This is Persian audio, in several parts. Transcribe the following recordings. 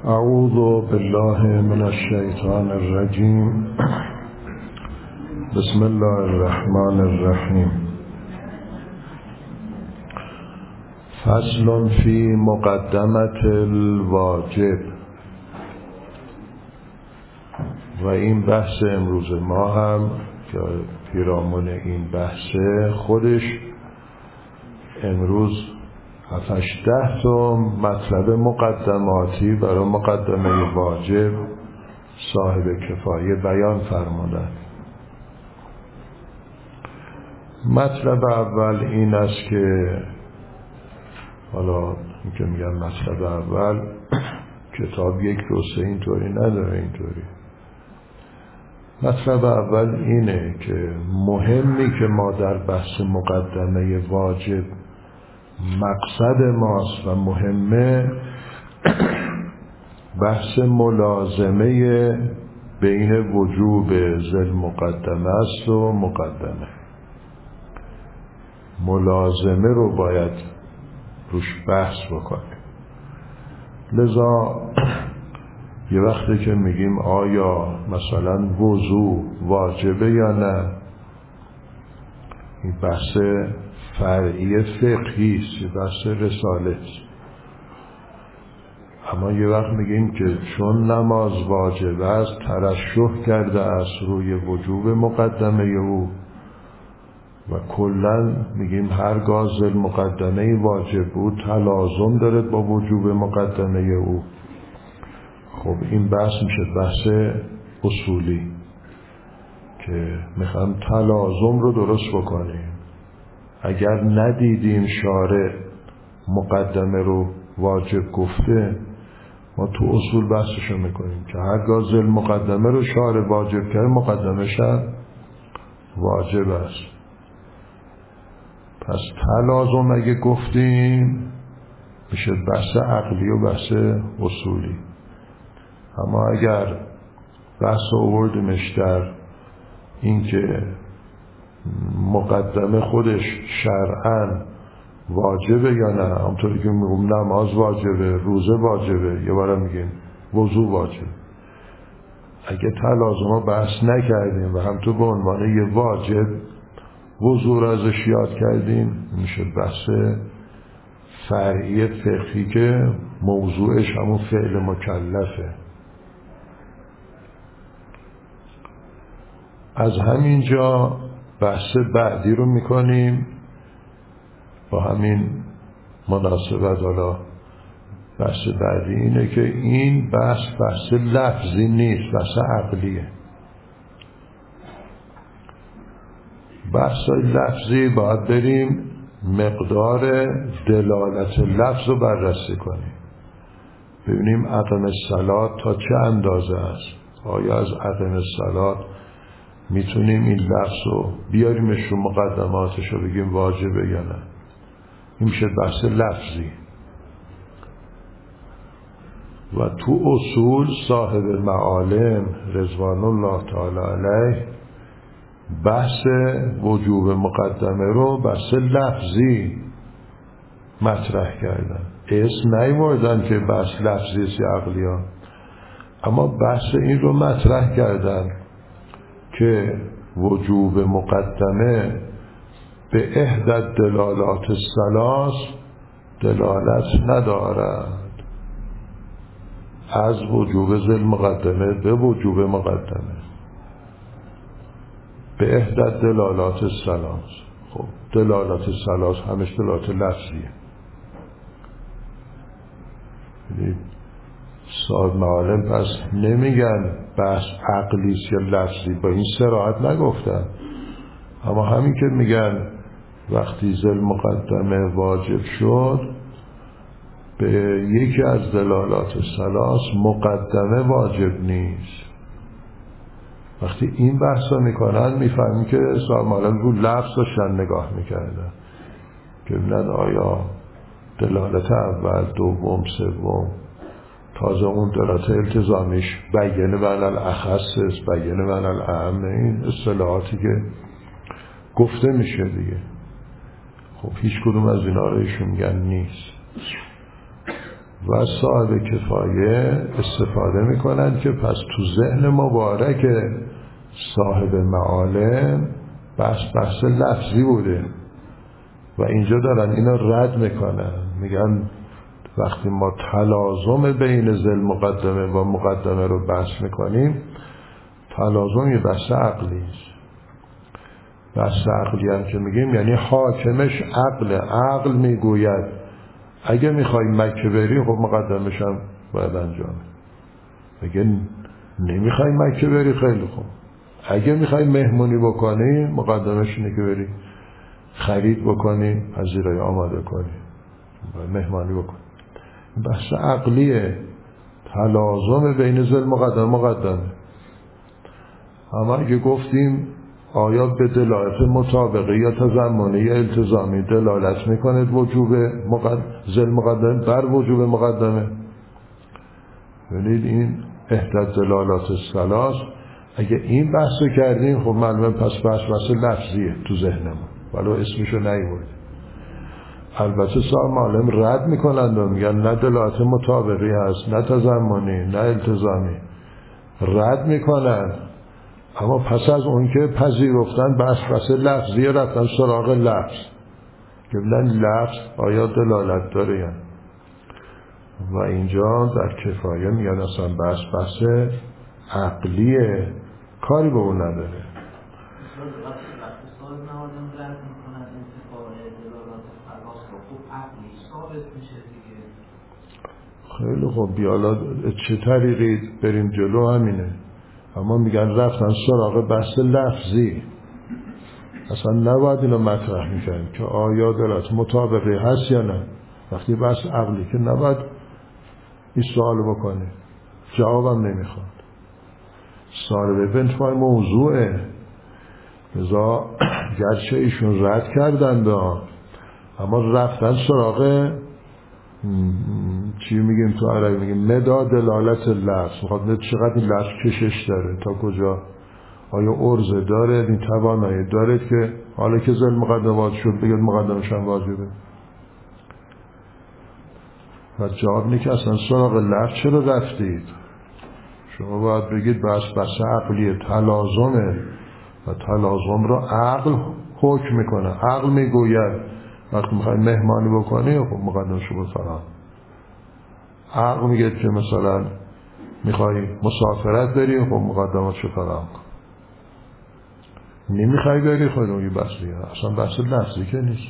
اعوذ بالله من الشیطان الرجیم. بسم الله الرحمن الرحیم. فصل فی مقدمة الواجب. و این بحث امروز ما هم که پیرامون این بحثه خودش امروز 7-10 تا مطلب مقدماتی برای مقدمه واجب صاحب کفایه بیان فرمودند. مطلب اول این است که حالا این که میگن مطلب اول کتاب 1 2 3 اینطوری نداره. اینطوری مطلب اول اینه که مهمی که ما در بحث مقدمه واجب مقصد ماست و مهمه بحث ملازمه بین وجوب ذل مقدمه است و مقدمه. ملازمه رو باید روش بحث بکنیم. لذا یه وقتی که میگیم آیا مثلا وضو واجبه یا نه، این بحث فرعی فقهی است، بحث رساله است. اما یه وقت میگیم که چون نماز واجب است ترشح کرده است روی وجوب مقدمه او و کلا میگیم هرگاه ذل مقدمه واجب بود تلازم داره با وجوب مقدمه او. خب این بحث میشه بحث اصولی که میخوام تلازم رو درست بکنیم. اگر ندیدیم شارع مقدمه رو واجب گفته، ما تو اصول بحثشو میکنیم که هرگاه ذل مقدمه رو شارع واجب کرده مقدمه‌ش واجب است. پس تلازم اگه گفتیم میشه بحث عقلی و بحث اصولی. اما اگر بحث آوردیمش در این که مقدمه خودش شرعاً واجبه یا نه، همونطوری که میگم نماز واجبه، روزه واجبه، یه بارم میگیم وضو واجبه. اگه تلازمو بحث نکردیم و هم تو به عنوان یه واجب وضو را ازش یاد کردیم، میشه بحث فرعی فقهی که موضوعش همون فعل مکلفه. از همینجا بحث بعدی رو میکنیم با همین مناسبت. حالا بحث بعدی اینه که این بحث لفظی نیست، بحث عقلیه. بحث لفظی باید بریم مقدار دلالت لفظ رو بررسی کنیم، ببینیم اقم الصلاة تا چه اندازه است. آیا از اقم الصلاة میتونیم این لفظ رو بیاریمش رو مقدماتش رو بگیم واجبه یا نه. این میشه بحث لفظی. و تو اصول صاحب معالم رضوان الله تعالی علیه بحث وجوب مقدمه رو بحث لفظی مطرح کردن. اسم نیوردن که بحث لفظی است یا عقلی ها، اما بحث این رو مطرح کردن که وجوب مقدمه به احدى دلالات الثلاث دلالت ندارد، از وجوب ذل مقدمه به وجوب مقدمه به احدى دلالات الثلاث. خب دلالات الثلاث همش دلالات لفظیه. صاحب معالم پس نمیگن بحث عقلیست یا لفظی، با این صراحت نگفتن. اما همین که میگن وقتی ذل مقدمه واجب شد به یکی از دلالات ثلاث مقدمه واجب نیست. وقتی این بحثا میکنن میفهمیم که صاحب معالم رو لفظ داشتن نگاه میکردن که ببینن آیا دلالت اول، دوم، سوم، تازه اون دلالت التزامیش بیانه بین الاخص، بیانه بین الاعم، این اصطلاحاتی که گفته میشه دیگه. خب هیچ کدوم از اینا رو ایشون میگن نیست. و صاحب کفایه استفاده میکنن که پس تو ذهن مبارک صاحب معالم بحث لفظی بوده و اینجا دارن اینا رد میکنن، میگن وقتی ما تلازم بین ذل مقدمه و مقدمه رو بحث میکنیم، تلازم یه بحث عقلی است. بحث عقلی هم که میگیم یعنی حاکمش عقل میگوید اگه میخوای مکه بری خب مقدمش هم باید انجام. اگه نمیخوای مکه بری خیلی خوب، اگه میخوای مهمونی بکنی مقدمش اینه که بری خرید بکنی، پذیرایی آماده کنی، مهمانی بکنی. بحث عقلیه، تلازم بین ذل مقدمه. اما اگه گفتیم آیا به دلالت مطابقه یا تضمنی یا التزامی دلالت میکنه وجوب ذل مقدمه بر وجوب مقدمه، ببینید این احدى دلالات الثلاث. اگه این بحثو کردیم خب معلومه پس بحث لفظیه تو ذهنمون، ولو اسمشو نیورد. البته صاحب معلم رد میکنند و میگن نه دلالت مطابقی هست، نه تضمنی، نه التزامی، رد میکنن. اما پس از اون که پذیرفتن بحث لفظیه رفتن سراغ لفظ که بلن لفظ آیا دلالت داره یا. و اینجا در کفایه میگن اصلا بحث عقلیه، کاری به اون نداره. خیلی خوب، بیالا چه طریقی بریم جلو همینه. اما میگن رفتن سراغ بحث لفظی، اصلا نباید اینو مطرح میکنیم که آیا دلالت مطابقی هست یا نه. وقتی بحث عقلی که نباید این سوالو بکنه، جوابم نمیخواد. صاحب بنتفای موضوعه، لذا گرچه ایشون رد کردند اما رفتن سراغ چی میگیم تو عربی میگیم مداد دلالت لفظ. میخواد چقدر این لفظ کشش داره، تا کجا، آیا عرضه داره، این توانایی داره که حالا که ذل مقدمات شد بگید مقدمش هم واجبه. و جواب اینه که اصلا سراغ لفظ چرا رفتید؟ شما باید بگید بحث عقلیه، تلازمه و تلازم رو عقل حکم میکنه. عقل میگوید وقتی میخوای مهمانی بکنی خب مقدمشو بفرام. عقل میگه که مثلا میخوای مسافرت بری خب مقدماتشو فرام کن. نمیخوای بری خب اون یه بحثیه، اصلا بحث لفظی که نیست.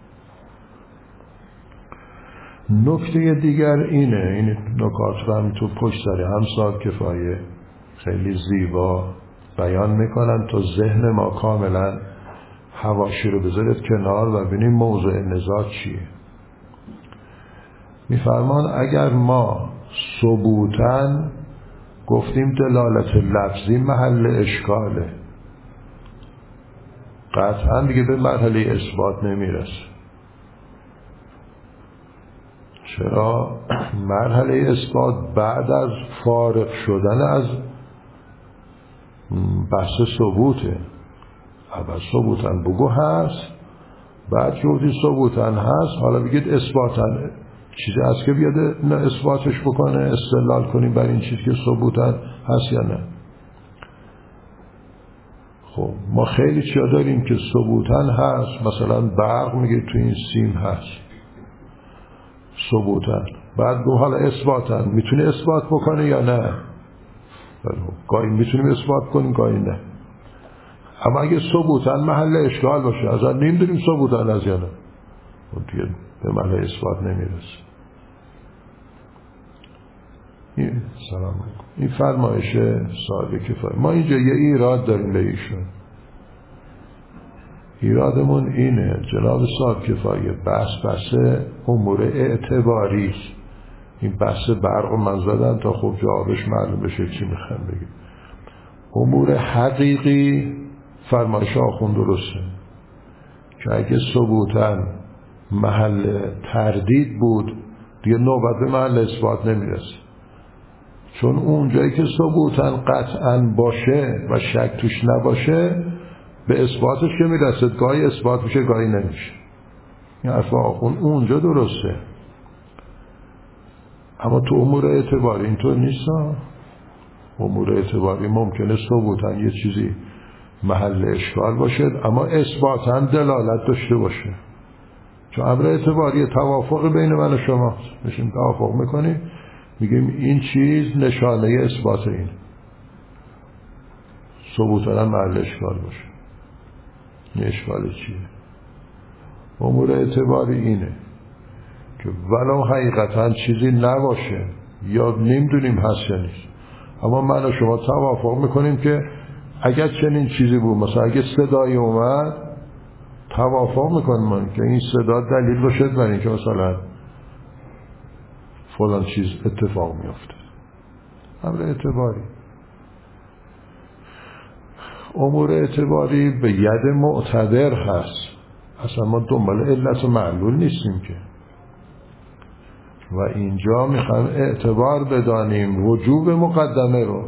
نکته دیگر اینه، این نکات رو هم تو پشت داره هم صاحب کفایه خیلی زیبا بیان میکنن تا ذهن ما کاملا حواشی رو بذارید کنار و ببینیم موضوع نزاع چیه. میفرمان اگر ما ثبوتاً گفتیم دلالت لفظی محل اشکاله، قطعاً دیگه به مرحله اثبات نمیرسه. چرا؟ مرحله اثبات بعد از فارغ شدن از بحث ثبوته. اول ثبوتن بگو هست، بعد که بودی ثبوتن هست حالا بگید اثباتن. چیزی هست که بیاده نه اثباتش بکنه، استدلال کنیم بر این چیز که ثبوتن هست یا نه. خب ما خیلی چیا داریم که ثبوتن هست، مثلا برق میگه تو این سیم هست ثبوتن، بعد گو حالا اثباتن میتونه اثبات بکنه یا نه. گاهی میتونیم اثبات کنیم گاهی نه. اما اگه ثبوتن محل اشکال باشه، از نمیدونیم ثبوتن از یا نه، اون دیگه به محل اثبات نمیرسه. سلام علیکم. این فرمایش صاحب کفایه. ما اینجا یه ایراد داریم به ایشون. ایرادمون اینه جناب صاحب کفایه بحث امور اعتباری، این بحث برق من زدن تا خوب جوابش معلوم بشه چی میخوام بگیم. امور حقیقی فرمایش آخوند درسته که اگه ثبوتن محل تردید بود دیگه نوبت به محل اثبات نمیرسه، چون اون جایی که ثبوتن قطعاً باشه و شک توش نباشه به اثباتش که میرسه، گاهی اثبات میشه گاهی نمیشه. این حرف آخوند اونجا درسته. اما تو امور اعتباری اینطور نیست. امور اعتباری ممکنه ثبوتاً یه چیزی محل اشکال باشه اما اثباتاً دلالت داشته باشه. چون امر اعتباری توافق بین من و شما میشیم، توافق میکنیم میگیم این چیز نشانه اثبات این، ثبوتاً محل اشکال باشه. این اشکال چیه؟ امور اعتباری اینه که ولو حقیقتاً چیزی نباشه یا نمیدونیم هست یا نیست، اما من و شما توافق میکنیم که اگر چنین چیزی بود، مثلا اگه صدایی اومد توافق میکنیم که این صدا دلیل باشه برای اینکه مثلا فلان چیز اتفاق میفته. امر اعتباری. امور اعتباری به ید معتبر هست، اصلا ما دنبال علت و معلول نیستیم که. و اینجا میخوایم اعتبار بدانیم وجوب مقدمه رو.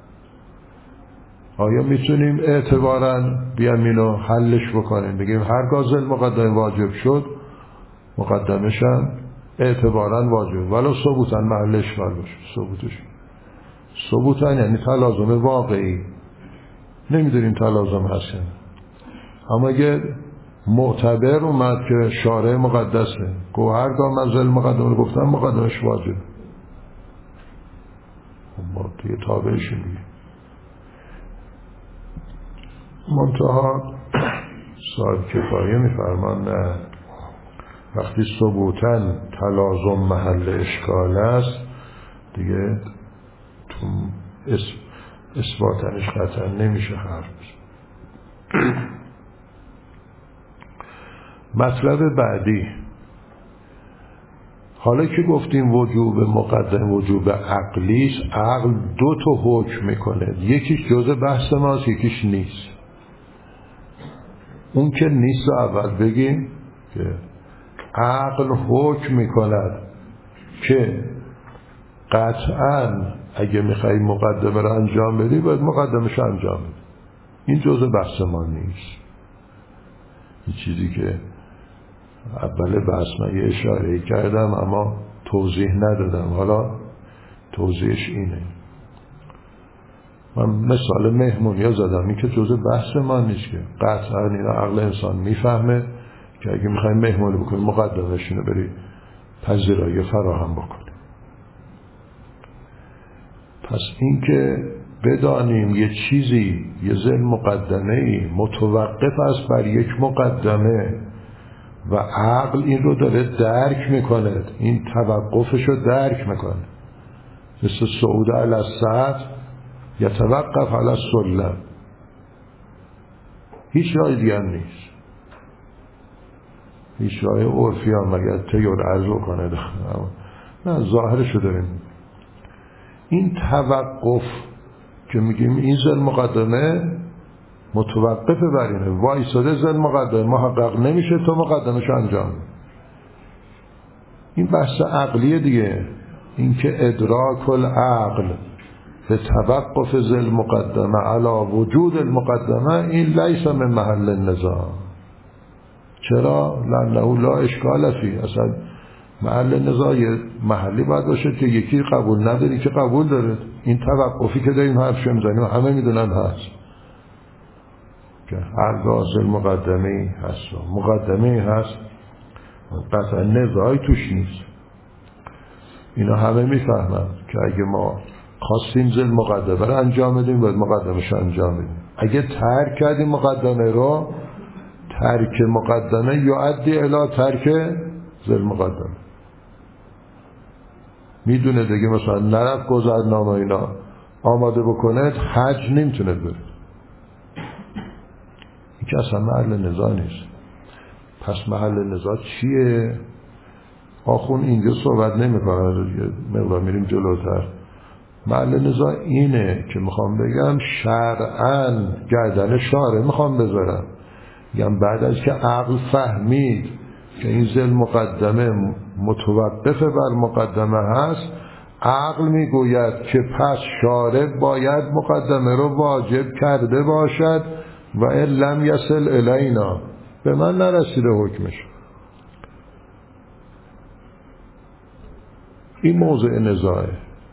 آیا میتونیم اعتباراً بیام اینو حلش بکنیم، بگیم هرگاه ذل مقدمه واجب شد مقدمش هم اعتباراً واجب ولو ثبوتاً محل اشکال باشه. ثبوتاً یعنی تلازم واقعی، نمیدونیم تلازم هست. اما اگه معتبر اومد که شارع مقدسه، گو هرگاه من ذل مقدمه گفتم مقدمش واجب، ما دیگه تابعشون دیگه. منتها صاحب کفایه میفرمان نه، وقتی ثبوتاً تلازم محل اشکال است دیگه تو اثباتنش قطعا نمیشه حرف. مطلب بعدی، حالا که گفتیم وجوب مقدم وجوب عقلیست، عقل دو تا حکم میکنه، یکیش جزء بحث ماست یکیش نیست. اون که نیست اول بگیم که عقل حکم میکند که قطعاً اگه میخوای مقدمه رو انجام بدی باید مقدمش انجام بدی. این جزء بحث ما نیست. این چیزی که اول بحث من یه اشاره کردم اما توضیح ندادم، حالا توضیحش اینه. من مثال مهمونی ها زدم، این که جزء بحث ما نیست که قطعا این عقل انسان میفهمه که اگه میخوایم مهمونی بکنیم مقدمش اینو بری پذیرایی فراهم بکنیم. پس این که بدانیم یه چیزی یه ذل مقدمه‌ای متوقف است بر یک مقدمه و عقل این رو داره درک میکنه، این توقفش رو درک میکنه، مثل صعود علی السطح یتوقف علی السلم، هیچ راه دیگه هم نیست، هیچ راه عرفی هم مگر تیور عرض کنه نه، ظاهرشو داریم. این توقف که میگیم این ذل مقدمه متوقف بر اینه، وایساده ذل مقدمه محقق نمیشه تا مقدمش انجام. این بحث عقلیه دیگه، این که ادراک العقل به توقف ذل مقدمه علی وجود المقدمه، این لیس من محل النزاع. چرا؟ لانه لا اشکال فی، اصلا محل نزاع محلی باید باشه که یکی قبول نداری که قبول داره. این توقفی که داریم حرفش میزنیم همه میدونن هست که هر ذل مقدمه‌ای هست، مقدمه‌ای هست قطعا نزاعی توش نیست. اینا همه میفهمن که اگه ما خواستیم ذل مقدمه رو انجام بدیم باید مقدمش انجام بدیم. اگه ترک کردیم مقدمه رو، ترک مقدمه یؤدی الی ترک ذل مقدمه. میدونه دیگه مثلا نرفت گذرنامه اینا آماده بکنه، حج نمیتونه بره. این که اصلا محل نزاع نیست. پس محل نزاع چیه؟ آخون اینجا صحبت نمی کنه، مقدار میریم جلوتر. محل نزاع اینه که میخوام بگم شرعاً گردن شارع میخوام بذارم، میگم بعد از که عقل فهمید که این ذل مقدمه متوقف بر مقدمه هست، عقل میگوید که پس شارع باید مقدمه رو واجب کرده باشد و ان لم یصل الینا، به من نرسیده حکمش. این موضع نزاعه.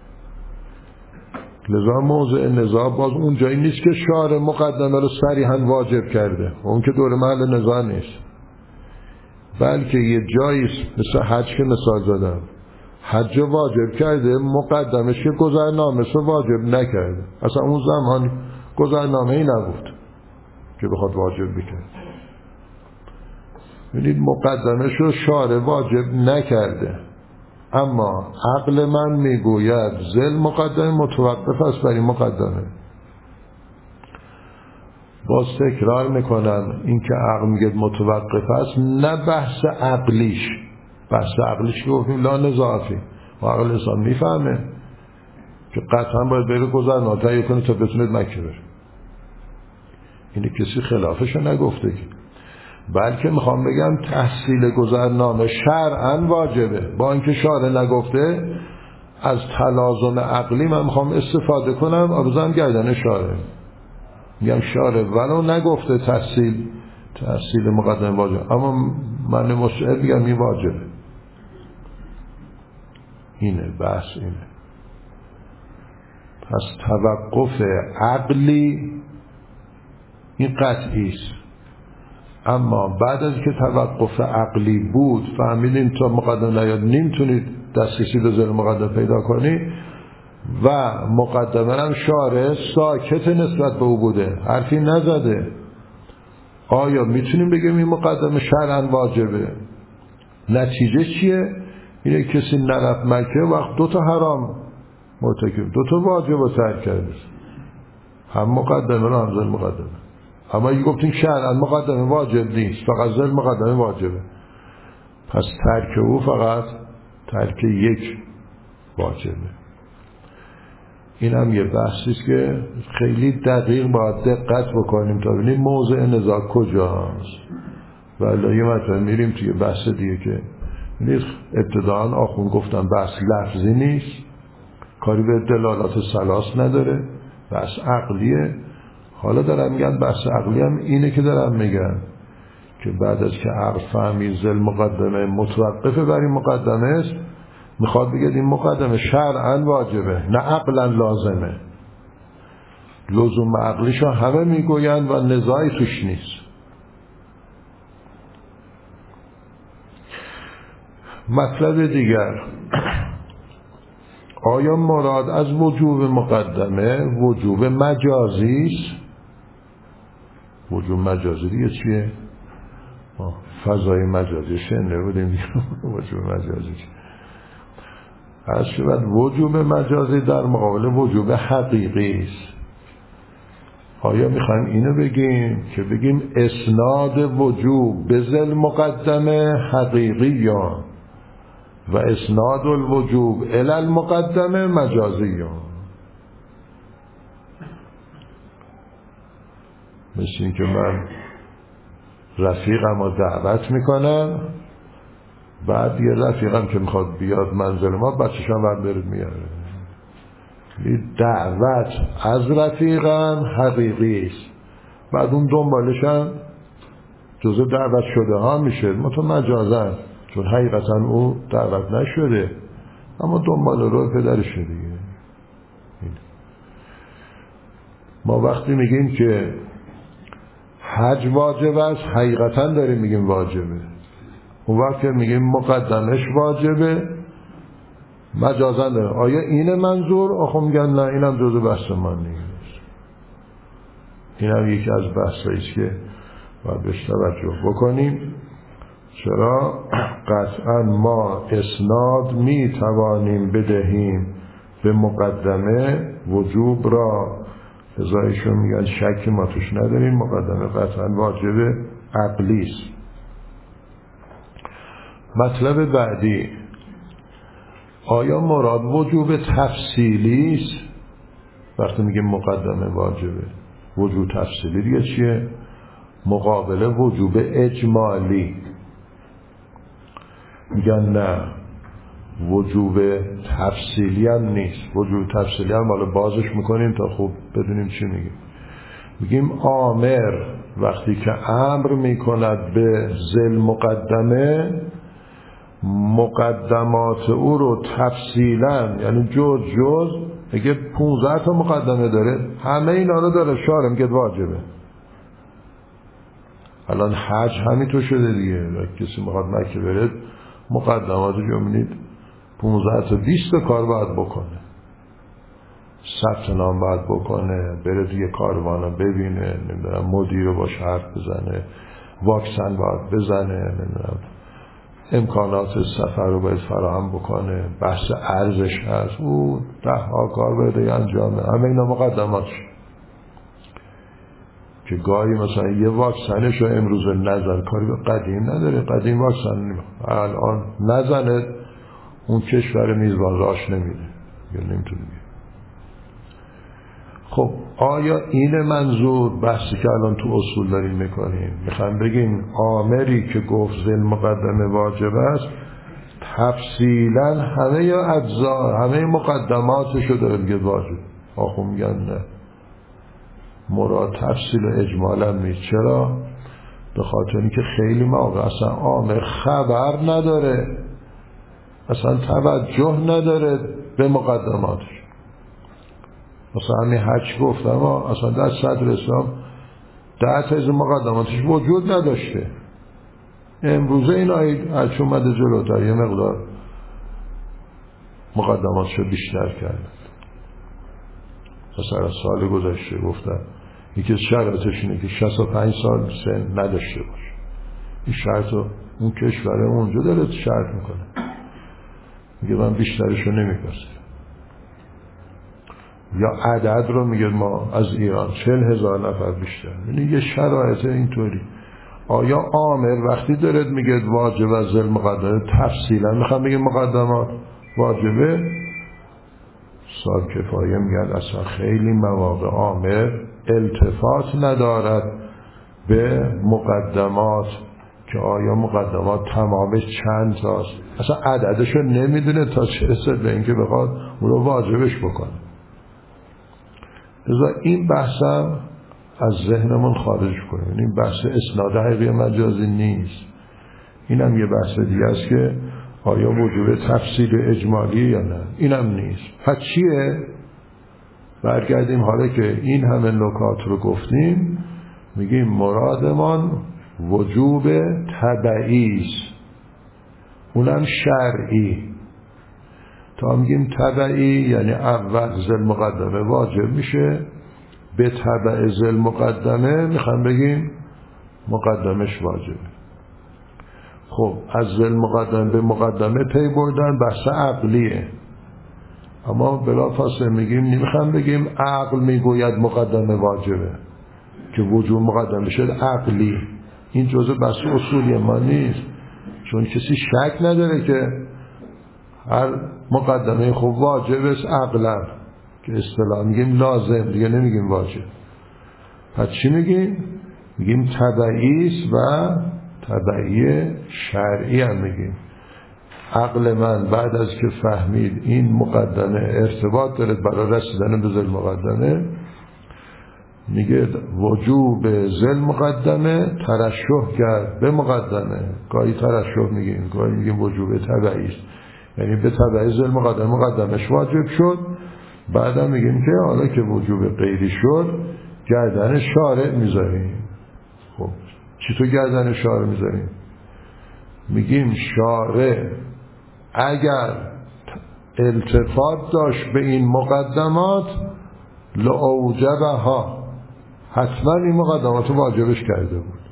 لذا موضع نزاع باز اون جایی نیست که شارع مقدمه رو صریحاً واجب کرده، اون که دور محل نزاع نیست، بلکه یه جایی مثل حج که مثال زدم، حج واجب کرده، مقدمش که گذرنامه رو واجب نکرده. اصلا اون زمان گذرنامه ای نبود که بخواد واجب بکنه. ببینید مقدمش رو شارع واجب نکرده، اما عقل من میگوید ذل مقدمه متوقف است بر این مقدمه. باز تکرار میکنم، این که عقل میگه متوقف است نه بحث عقلیش، بحث عقلیش که گفتیم لا نزاعی و عقل انسان میفهمه که قطعا باید بره گذرنامه تهیه کنه تا بتونید مکه بره، اینه کسی خلافش نگفته که، بلکه میخوام بگم تحصیل گذرنامه شرعاً واجبه، با اینکه شارع نگفته از تلازم عقلی من میخوام استفاده کنم آبزم گردن شارع، میگم شارع ولو نگفته تحصیل مقدمه واجب، اما من مشاهد میگم این واجبه. اینه بحث، اینه. پس توقف عقلی این قطعی است، اما بعد از که توقف عقلی بود فهمیدیم تا مقدمه نیاد نمیتونید دسترسی به ذل مقدمه پیدا کنی و مقدمه هم شارع ساکت نسبت به او بوده، حرفی نزده، آیا میتونیم بگیم این مقدمه شرعاً واجبه؟ نتیجه چیه؟ اینه کسی نرفت مکه وقت دو تا حرام مرتکب، دو تا واجب رو ترک کرده، هم مقدمه رو هم ذل مقدمه. اما اگه گفتیم شرعاً مقدمه واجب نیست، فقط ذل مقدمه واجبه، پس ترک او فقط ترک یک واجبه. این هم یه بحثی است که خیلی دقیق باید دقت بکنیم تا ببینیم موضع نزاع کجاست. ولی یه مطمئن میریم توی بحث دیگه که ابتداعاً آخوند گفتن بحث لفظی نیست، کاری به دلالات ثلاث نداره، بحث عقلیه. حالا دارم میگن بحث عقلی هم اینه که دارم میگن که بعد از که عقل فهمید ذل مقدمه متوقفه بر این مقدمه است، میخواد بگه این مقدمه شرعاً واجبه نه عقلاً لازمه. لزوم عقلیشو همه میگویند و نزاعی توش نیست. مطلب دیگر، آیا مراد از وجوب مقدمه وجوب مجازی است؟ وجوب مجازی دیگه چیه؟ فضای مجازی شنیده بودیم وجوب مجازی از شود وجوب مجازی در مقابل وجوب حقیقی است. آیا میخوایم اینو بگیم که بگیم اسناد وجوب به ذل مقدمه حقیقی یا و اسناد الوجوب الی المقدمه مجازی یا؟ مثل این که من رفیقم رو دعوت میکنم، بعد یه رفیقم که میخواد بیاد منزل ما بچه‌شان ور برد میاره، دعوت از رفیقم حقیقی است، بعد اون دنبالشن جزء دعوت شده ها میشه مجازن، چون حقیقتا او دعوت نشده اما دنبال رو پدرش دیگه. ما وقتی میگیم که حج واجب است حقیقتا داریم میگیم واجبه، اون وقت که میگیم مقدمش واجبه مجازا داره. آیا اینه منظور؟ آخه میگن نه اینم جزء بحث من نیست. اینم یکی از بحثاییست که باید بهش توجه بکنیم. چرا؟ قطعا ما اسناد میتوانیم بدهیم به مقدمه وجوب را، ازایشون میگن شکی ما توش نداریم، مقدمه قطعا واجب عقلی است. مطلب بعدی، آیا مراد وجوب تفصیلی است؟ وقتی میگیم مقدمه واجبه وجوب تفصیلی دیگه چیه؟ مقابل وجوب اجمالی. میگن نه وجوب تفصیلی هم نیست، وجوب تفصیلی هم حالا بازش میکنیم تا خوب بدونیم چی میگیم. میگیم آمر وقتی که امر میکند به ذل مقدمه مقدمات او رو تفصیلا، یعنی جز اگه 15 تا مقدمه داره، همه اینا رو داره شارع میگه واجبه. الان حج همینطور شده دیگه، کسی میخواد مکه بره مقدمات رو میبینید 15 تا 20 تا کار باید بکنه، ثبت نام باید بکنه، بره توی کاروانو ببینه، نمیدونم مدیر رو باش حرف بزنه، واکسن باید بزنه، نمیدونم امکانات سفر رو باید فراهم بکنه، بحث ارزش هست، او 10 کار باید انجامه. همه اینا مقدماتش که گاهی مثلا یه واکسنش رو امروز نزن، کاری به قدیم نداره، قدیم واکسن الان نزنه اون کشور میزبان راش نمیده یا نمیتونه. خب آیا این منظور بحثی که الان تو اصول داریم میکنیم، میخوایم بگیم آمری که گفت ذی المقدمه واجب است تفصیلا همه اجزا همه مقدماتشو داره میگه واجب؟ آخو میگن نه، مراد تفصیل و اجمالا نیست. چرا؟ به خاطر اینکه خیلی موقع اصلا آمر خبر نداره، اصلا توجه نداره به مقدماتش. مثلا همین حج گفتم اصلا در صدر اسلام 10 تا از مقدماتش وجود نداشته. امروزه این آیه حج اومده جلوتر یه مقدار مقدماتش رو بیشتر کرد. مثلا سال گذشته گفتم یکی از شرایطش اینه که 65 سال سن نداشته باشه. این شرط رو اون کشور اونجا داره شرط میکنه، میگه من بیشترش رو نمیپذیرم. یا عدد رو میگه ما از ایران 40,000 نفر بیشتر. یعنی یه شرایط اینطوری. آیا آمر وقتی دارد میگه واجب از ذی المقدمه تفصیلا میخوام بگه مقدمات واجبه؟ صاحب کفایه میگن اصلا خیلی مواقع آمر التفات ندارد به مقدمات که آیا مقدمات تمامش چند تاست، اصلا عددشو نمیدونه تا چه رسد به اینکه بخواد اون رو واجبش بکنه. لذا این بحثم از ذهنمون خارج کنیم. این بحث اسناد حقیقی مجازی نیست. اینم یه بحث دیگه است که آیا وجوب تفصیل اجمالی یا نه، اینم نیست. پس چیه؟ برگردیم حالا که این همه نکات رو گفتیم، میگیم مرادمان وجوب تبعی است، اونم شرعی. تا میگیم تبعی یعنی اول ذی المقدمه واجب میشه، به تبع ذی المقدمه میخوام بگیم مقدمش واجبه. خب از ذی المقدمه به مقدمه پی بردن بحث عقلیه، اما بلافاصله میگیم نمیخوام بگیم عقل میگوید مقدمه واجبه که وجوب مقدمه شد عقلی. این جزء بحث اصولی ما نیست، چون کسی شک نداره که هر مقدمه خوب واجب است عقلا، که اصطلاح میگیم لازم، دیگه نمیگیم واجب. پس چی میگیم؟ میگیم تبعی است و تبعی شرعی هم میگیم. عقل من بعد از که فهمید این مقدمه ارتباط داره برای رسیدن به ذی المقدمه، میگه وجوب ذی المقدمه ترشح کرد به مقدمه. گاهی ترشح میگیم، گاهی میگیم وجوب تبعی است، یعنی به تبع ذی المقدمه مقدمش واجب شد. بعدم میگیم که حالا که وجوب غیری شد گردن شارع میذاریم. خب چی تو گردن شارع میذاریم؟ میگیم شارع اگر التفات داشت به این مقدمات لأوجبها، حتما این مقدمات واجبش کرده بود.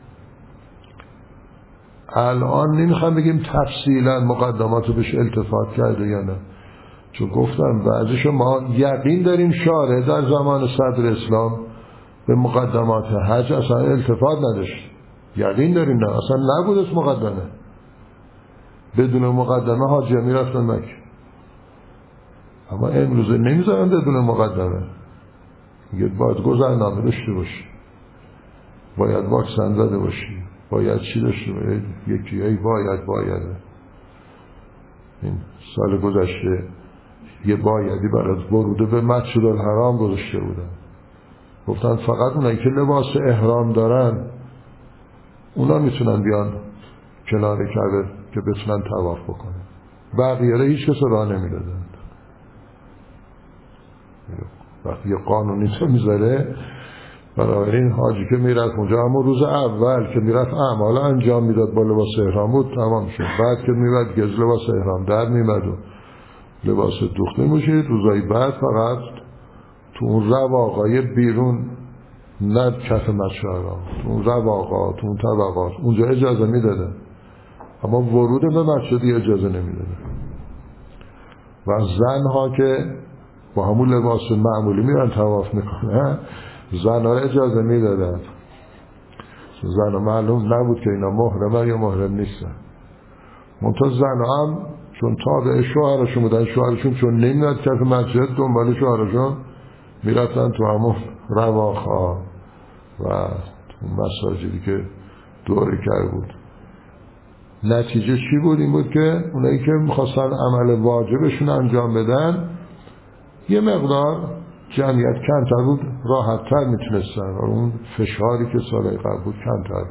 الان نمیخوام بگیم تفصیلا مقدماتو بهش التفات کرده یا نه، چون گفتم بعضیشو ما یقین داریم شارع در زمان صدر اسلام به مقدمات حج اصلا التفات نداشت. یقین داریم نه، اصلا نبود اس مقدمه. بدون مقدمه حاجی میرفتن مکه، اما امروزه نمیذارن بدون مقدمه. میگه باید گذرنامه داشته باشی، باید واکسن زده باشی، باید چی داشته باشی، یکی باید این سال گذشته یه بایدی برای ورود به مسجد الحرام گذاشته بودن. گفتن فقط اونایی که لباس احرام دارن اونا میتونن بیان کنار کعبه که بتونن طواف بکنن. بقیه را هیچ کس راه نمیدادن. وقتی یه قانونی تو میذاره، بنابراین حاجی که میرفت اونجا همون روز اول که میرفت اعمال انجام میداد با لباس احرام بود تمام شد. بعد که میمد گز لباس احرام در میمد و لباس دوخت میموشید. روزای بعد فقط تو اون رواقای بیرون، نه کف مسجد حرام، تو اون رواقا، تو اون طبقات اونجا اجازه میدادن، اما ورود به مسجدی اجازه نمیدادن. و زنها که با همون لباس معمولی میرن طواف میکنن، زنها اجازه میدادن. زنها معلوم نبود که اینا محرمن یا محرم نیستن. منتها زنها هم چون تابع شوهرشون بودن، شوهرشون چون نمیاد کف مسجد دنبال شوهرشون میرفتن تو همون رواقها و مساجدی که دوره کرده بود. نتیجه چی بود؟ این بود که اونایی که میخواستن عمل واجبشون انجام بدن یه مقدار جمعیت کمتر بود، راحت‌تر میتونستن و اون فشاری که سالهای قبل بود کمتر.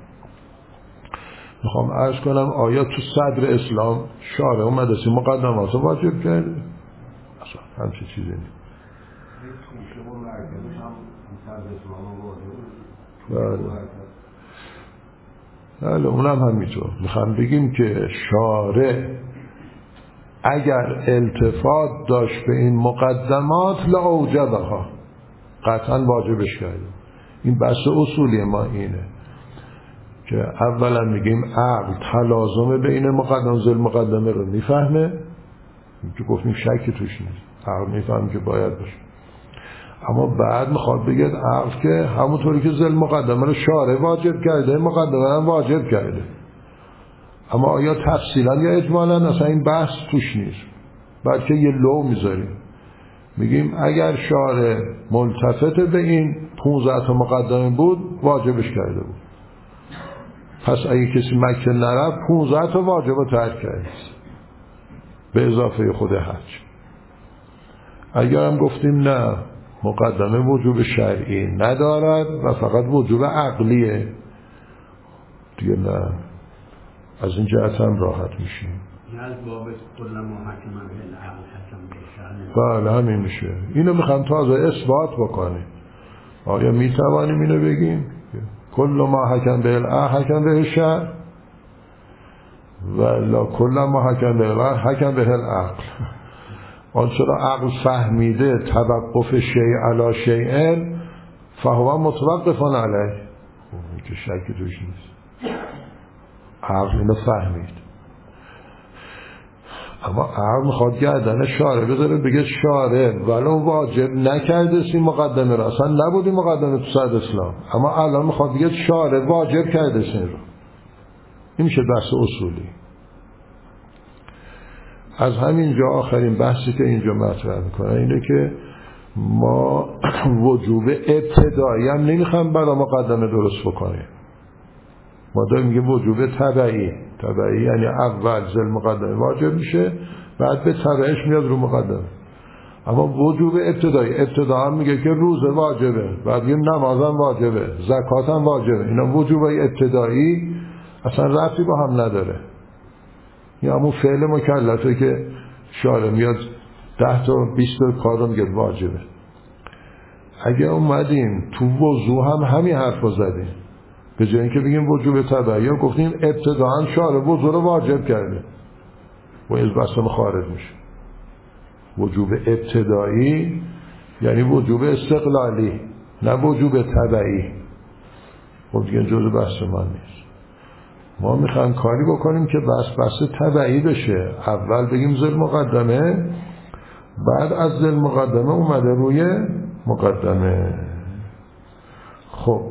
میخوام عرض کنم آیا تو صدر اسلام شارع و مدرسه مقدمات واجب کرده؟ اصلا همچه چیزی نیست. بله اونم همینطور. میخوام بگیم که شارع اگر التفات داشت به این مقدمات لاوجبها، قطعا واجبش کرده. این بحث اصولی ما اینه که اولا میگیم عقل تلازم بین مقدم و ذل مقدمه رو میفهمه، که گفتیم شکی توش نیست، عقل میفهمه که باید باشه. اما بعد میخواد بگید عقل که همونطوری که ذل مقدمه رو شارع واجب کرده، مقدمه هم واجب کرده. اما آیا تفصیلا یا اجمالا؟ اصلا این بحث توش نیست. بعد که یه لو میذاریم میگیم اگر شارع ملتفت به این 15 تا مقدمه بود واجبش کرده بود، پس اگه کسی مکه نرفت 15 تا واجب رو ترک کرده به اضافه خود حج. اگر هم گفتیم نه، مقدمه وجوب شرعی ندارد و فقط وجوب عقلیه، دیگه نه، از این جهت هم راحت میشیم. بله همین میشه. اینو میخوام تازه اثبات بکنیم. آیا میتوانیم اینو بگیم کل ما حکم به العقل حکم به الشرع و لا کل ما حکم به العقل حکم به العقل؟ آنچه را عقل فهمیده توقف شیء علی شیء فهو متوقف علیه، که شکی توش نیست. عقل اینو فهمید، اما عقل میخواد گردن شارع بذاره بگه شارع ولو واجب نکرده سی مقدمه را، اصلا نبودی مقدمه تو صدر اسلام، اما الان میخواد بگه شارع واجب کرده سی رو. این میشه بحث اصولی. از همینجا آخرین بحثی که اینجا مطرح میکنه اینه که ما وجوب ابتدایی هم نمیخوام برای مقدمه درست بکنیم. ما داریم میگه وجوب تبعی. تبعی یعنی اول ذل مقدمه واجب میشه، بعد به تبعش میاد رو مقدمه. اما وجوب ابتدایی، ابتدا میگه که روزه واجبه، بعد میگه نمازم واجبه، زکاتم واجبه. اینا وجوبای ابتدایی اصلا ربطی با هم نداره. یا همون فعل مکلفه که شارع میاد 10 تا 20 تا کار رو میگه واجبه. اگه اومدیم تو وضو هم همین حرف رو زدیم، به جای اینکه بگیم وجوب تبعی گفتیم ابتداعا شارع وضو رو واجب کرده و از بحثم خارج میشه. وجوب ابتدایی یعنی وجوب استقلالی، نه وجوب تبعی. خب دیگه جزء بحث ما نیست. ما میخوایم کاری بکنیم که بحث تبعی بشه. اول بگیم ذل مقدمه، بعد از ذل مقدمه اومده روی مقدمه. خب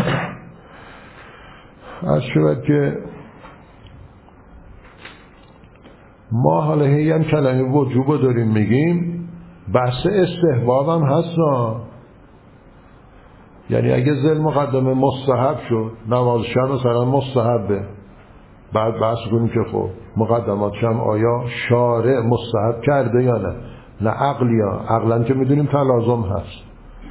از شود که ما حالا هم کلمه وجوب رو داریم میگیم، بحث استحباب هم هست. یعنی اگه ذل مقدمه مستحب شد، نماز شب مثلا مستحبه، بعد بحث کنیم که خب مقدمات شب آیا شارع مستحب کرده یا نه؟ نه عقلی ها، عقلا که میدونیم تلازم هست،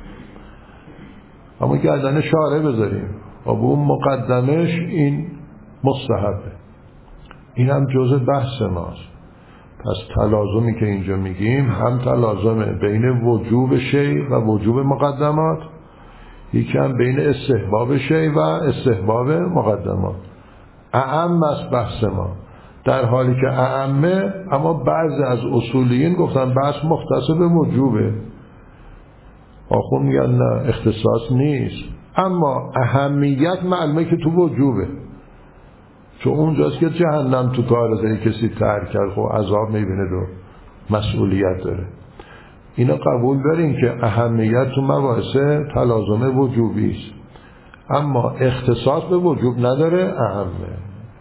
اما گردن شارع بذاریم و اون مقدمش این مستحبه. این هم جزء بحث ماست. پس تلازمی که اینجا میگیم هم تلازم بین وجوب شیء و وجوب مقدمات، یکی هم بین استحباب شیء و استحباب مقدمات. اعم است بحث ما، در حالی که اعمه، اما بعضی از اصولیین گفتن بحث مختص به وجوبه. آخون میگن نه اختصاص نیست، اما اهمیت معلومه که تو وجوبه، چون اونجاست که جهنم تو کار زی کسی ترک کرد خب عذاب میبینه و مسئولیت داره. اینا قبول دارین که اهمیت تو مباحث تلازم وجوبی است، اما اختصاص به وجوب نداره، اهمه.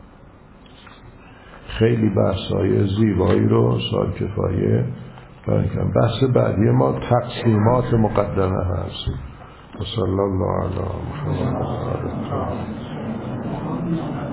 خیلی بحث‌های زیبایی رو سال کفایه بیان کردم. بحث بعدی ما تقسیمات مقدمه هست. صلی الله علی محمد.